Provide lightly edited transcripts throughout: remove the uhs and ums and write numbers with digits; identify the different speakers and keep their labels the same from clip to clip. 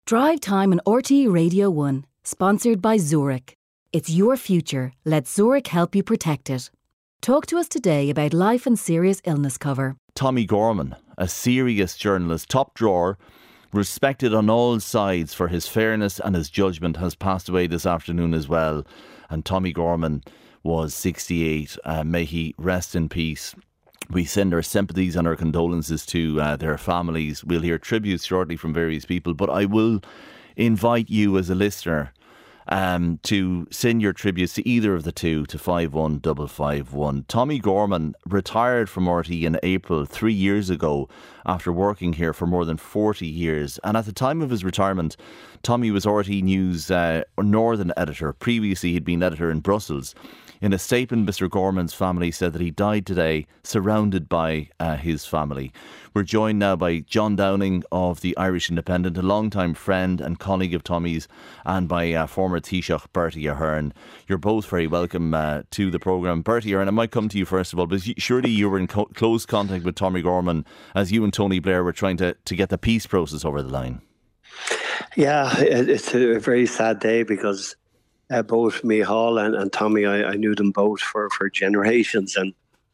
Speaker 1: Drive Time on RTE Radio 1, sponsored by Zurich. It's your future. Let Zurich help you protect it. Talk to us today about life and serious illness cover.
Speaker 2: Tommy Gorman, a serious journalist, top drawer, respected on all sides for his fairness and his judgment, has passed away this afternoon as well. And Tommy Gorman was 68. May he rest in peace. We send our sympathies and our condolences to their families. We'll hear tributes shortly from various people, but I will invite you as a listener to send your tributes to either of the two to 51551. Tommy Gorman retired from RTE in April 3 years ago after working here for more than 40 years. And at the time of his retirement, Tommy was RTE News Northern editor. Previously, he'd been editor in Brussels. In a statement, Mr. Gorman's family said that he died today surrounded by his family. We're joined now by John Downing of the Irish Independent, a long-time friend and colleague of Tommy's, and by former Taoiseach Bertie Ahern. You're both very welcome to the programme. Bertie Ahern, I might come to you first of all, but surely you were in close contact with Tommy Gorman as you and Tony Blair were trying to get the peace process over the line.
Speaker 3: Yeah, it's a very sad day because both Micheál and Tommy, I knew them both for generations, and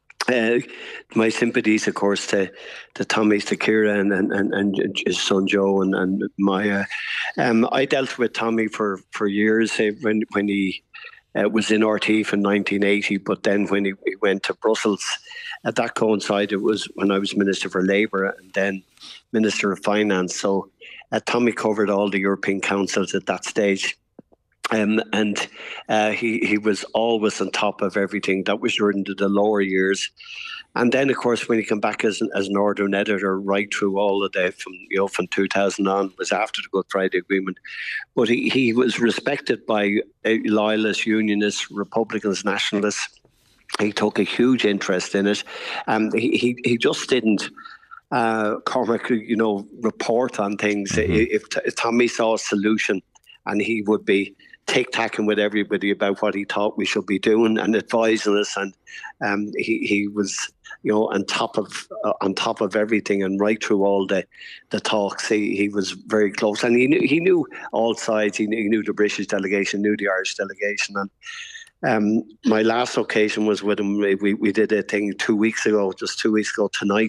Speaker 3: my sympathies, of course, to Tommy, to Ciara and his son Joe and Maya. I dealt with Tommy for years when he was in RTE from 1980, but then when he went to Brussels, that coincided was when I was Minister for Labour and then Minister of Finance. So Tommy covered all the European councils at that stage. And he was always on top of everything. That was during the lower years. And then, of course, when he came back as Northern editor right through all of that, from 2000 on, was after the Good Friday Agreement. But he was respected by loyalists, unionists, Republicans, nationalists. He took a huge interest in it. He just didn't, Cormac, report on things. Mm-hmm. If Tommy saw a solution, and he would be tic-tacking with everybody about what he thought we should be doing and advising us. And he was, on top of everything and right through all the talks. He was very close, and he knew all sides. He knew the British delegation, knew the Irish delegation. And my last occasion was with him. We did a thing 2 weeks ago, just 2 weeks ago tonight,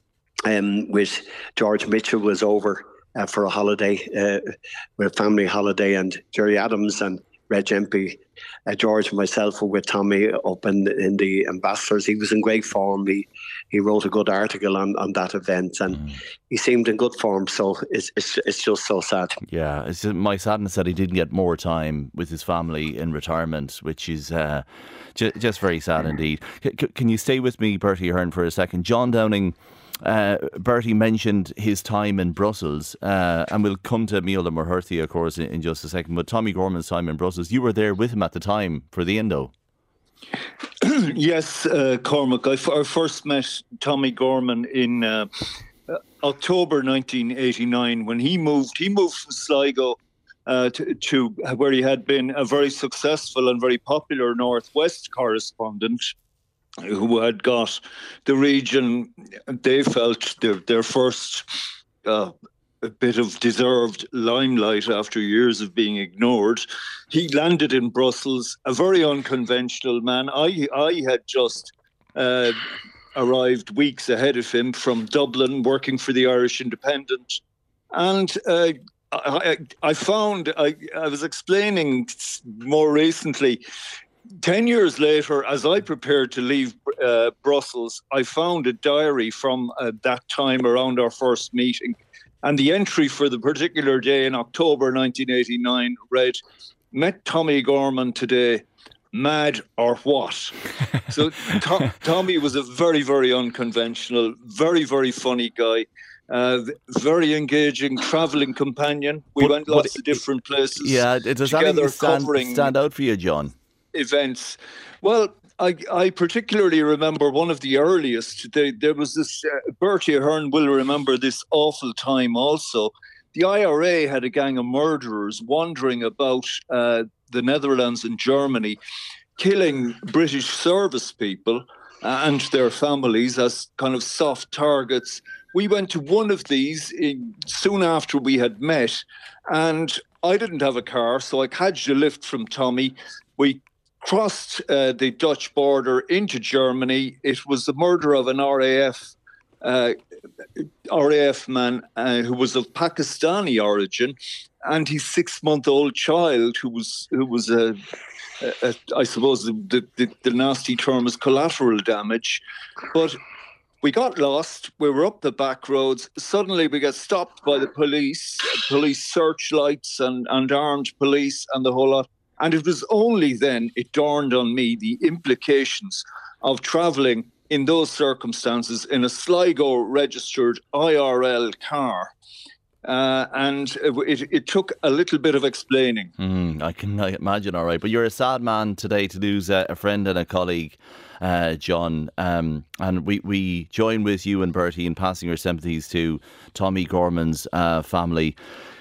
Speaker 3: with George Mitchell was over for a holiday, with a family holiday, and Gerry Adams and Reg MP, George and myself were with Tommy up in the Ambassadors. He was in great form. He wrote a good article on that event, and he seemed in good form. So it's just so sad. Yeah,
Speaker 2: it's just my sadness that he didn't get more time with his family in retirement, which is just very sad indeed. Can you stay with me, Bertie Ahern, for a second? John Downing. Bertie mentioned his time in Brussels, and we'll come to Micheál Moherty, of course, in just a second. But Tommy Gorman's time in Brussels, you were there with him at the time for the Indo.
Speaker 4: Yes, Cormac. I first met Tommy Gorman in October 1989 when he moved from Sligo to where he had been a very successful and very popular Northwest correspondent, who had got the region, they felt, their first bit of deserved limelight after years of being ignored. He landed in Brussels, a very unconventional man. I had just arrived weeks ahead of him from Dublin, working for the Irish Independent. And I found, I was explaining more recently, 10 years later, as I prepared to leave Brussels, I found a diary from that time around our first meeting. And the entry for the particular day in October 1989 read, "Met Tommy Gorman today, mad or what?" So Tommy was a very, very unconventional, very, very funny guy. Very engaging travelling companion. We went lots of different places.
Speaker 2: Yeah, does that stand out for you, John?
Speaker 4: Events. Well, I particularly remember one of the earliest. There was this, Bertie Ahern will remember this awful time also. The IRA had a gang of murderers wandering about the Netherlands and Germany, killing British service people and their families as kind of soft targets we went to one of these soon after we had met, and I didn't have a car, so I cadged a lift from Tommy. We crossed the Dutch border into Germany. It was the murder of an RAF man who was of Pakistani origin, and his 6-month-old child, who was I suppose the nasty term is collateral damage. But we got lost. We were up the back roads. Suddenly we got stopped by the police searchlights and armed police and the whole lot. And it was only then it dawned on me the implications of travelling in those circumstances in a Sligo registered IRL car. And it took a little bit of explaining.
Speaker 2: I can imagine, all right. But you're a sad man today to lose a friend and a colleague, John. And we join with you and Bertie in passing our sympathies to Tommy Gorman's family.